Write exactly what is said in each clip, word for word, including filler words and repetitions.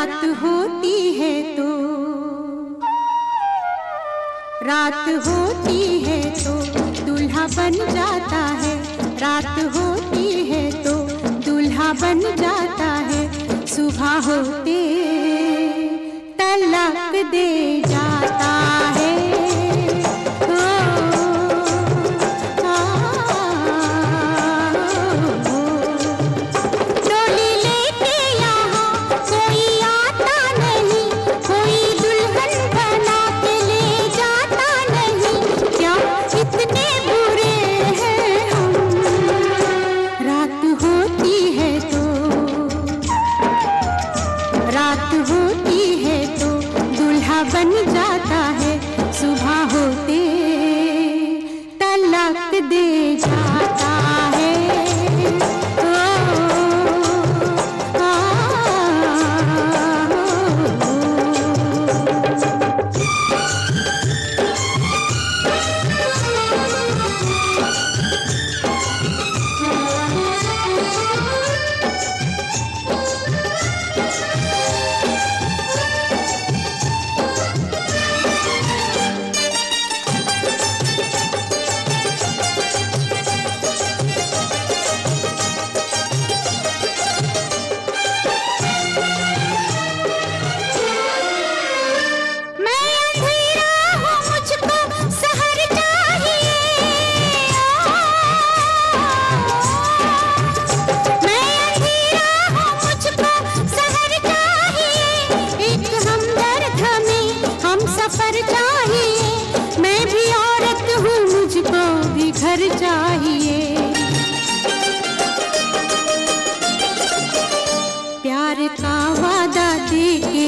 रात होती है तो रात होती है तो दूल्हा बन जाता है। रात होती है तो दूल्हा बन जाता है। सुबह होते तलाक दे जाता है। बन जाता है। सुबह होते तलाक दे जाता है। घर चाहिए प्यार का वादा देके,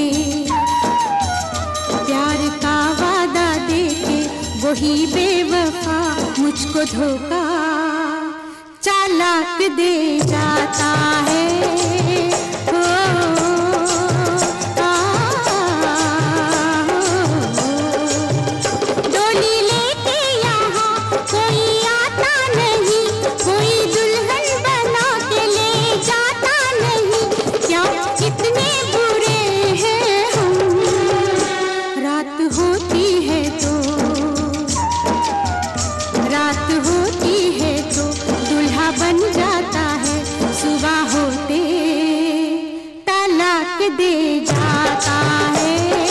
प्यार का वादा देके वही बेवफा मुझको धोखा चालाक दे जाता है। रात होती है तो दूल्हा बन जाता है। सुबह होते तलाक दे जाता है।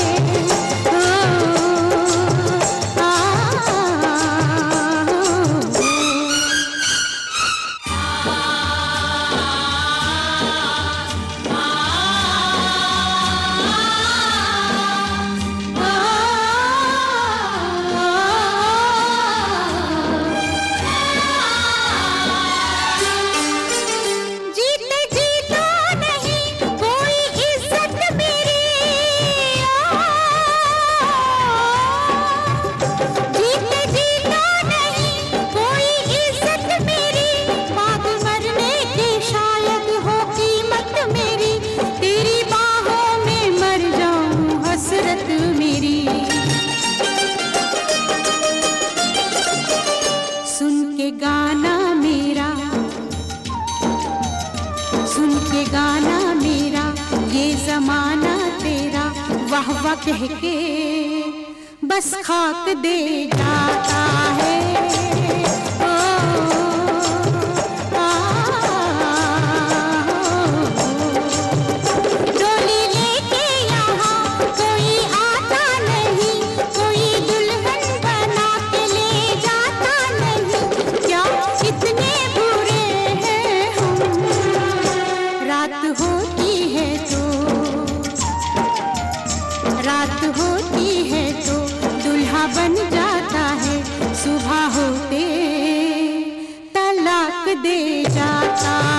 गाना मेरा सुन के गाना मेरा ये जमाना तेरा वाह वाह कह के बस खाक दे जाता है। रात होती है तो दूल्हा बन जाता है। सुबह होते तलाक दे जाता